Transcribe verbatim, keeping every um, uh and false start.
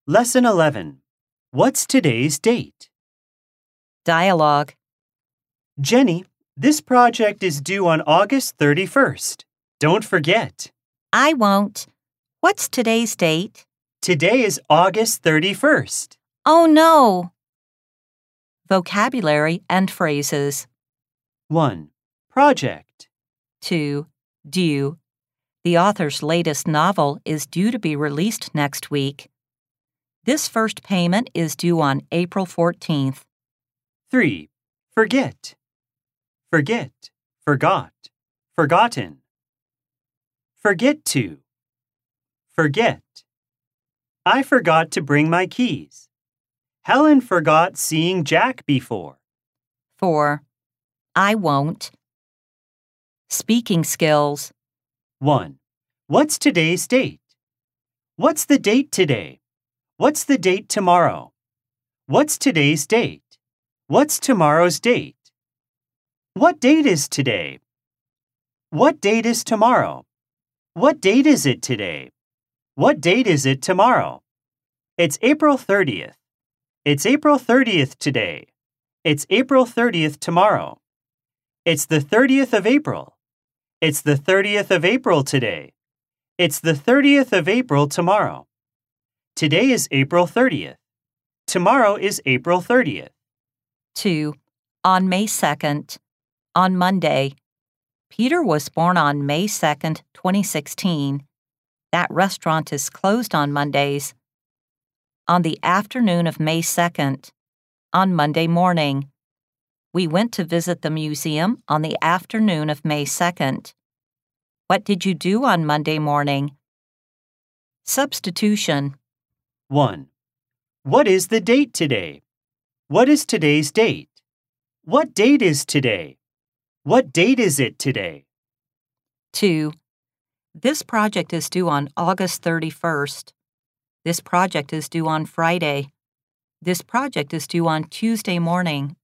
Lesson eleven. What's today's date? Dialogue. Jenny, this project is due on August thirty-first. Don't forget. I won't. What's today's date? Today is August thirty-first. Oh, no. Vocabulary and phrases. one. Project. two. Due. The author's latest novel is due to be released next week. This first payment is due on April fourteenth. three. Forget. Forget, forgot, forgotten. Forget to. Forget. I forgot to bring my keys. Helen forgot seeing Jack before. four. I won't. Speaking skills. one. What's today's date? What's the date today? What's the date tomorrow? What's today's date? What's tomorrow's date? What date is today? What date is tomorrow? What date is it today? What date is it tomorrow? It's April thirtieth. It's April thirtieth today. It's April thirtieth tomorrow. It's the thirtieth of April. It's the thirtieth of April today. It's the thirtieth of April tomorrow. Today is April thirtieth. Tomorrow is April thirtieth. two. On May second. On Monday. Peter was born on May second, twenty sixteen. That restaurant is closed on Mondays. On the afternoon of May second. On Monday morning. We went to visit the museum on the afternoon of May second. What did you do on Monday morning? Substitution. one. What is the date today? What is today's date? What date is today? What date is it today? two. This project is due on August thirty-first. This project is due on Friday. This project is due on Tuesday morning.